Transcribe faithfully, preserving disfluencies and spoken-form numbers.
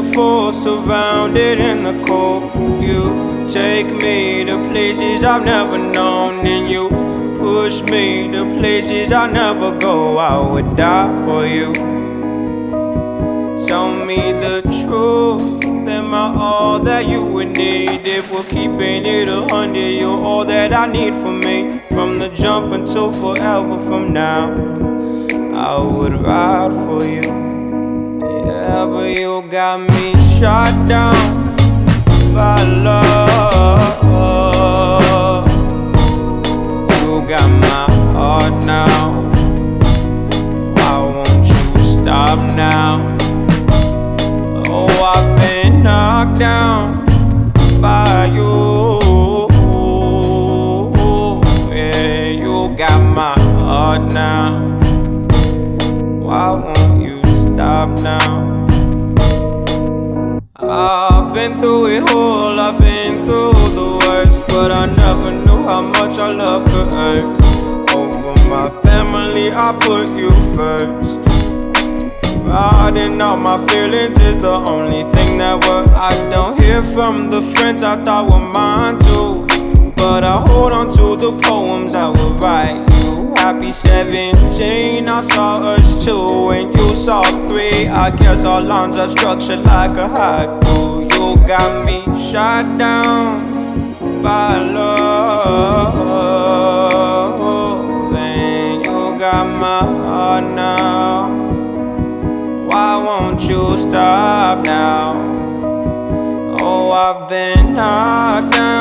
before, surrounded in the cold. You take me to places I've never known, and you push me to places I'll never go. I would die for you. Tell me the truth, am I all that you would need? If we're keeping it a hundred, you're all that I need for me. From the jump until forever from now, I would ride for you. Yeah, but you got me shot down by love. You got my heart now. Why won't you stop now? Oh, I've been knocked down by you. Yeah, you got my heart now. Why won't you stop now? I've been through it all, I've been through the worst, but I never knew how much our love could hurt. Over my family, I put you first. Riding out my feelings is the only thing that works. I don't hear from the friends I thought were mine too, but I hold on to the poems I would write you. Happy seventeen, I saw us two and you saw three. I guess our lines are structured like a haiku. You got me shot down by love, and you got my heart now. Why won't you stop now? Oh, I've been knocked down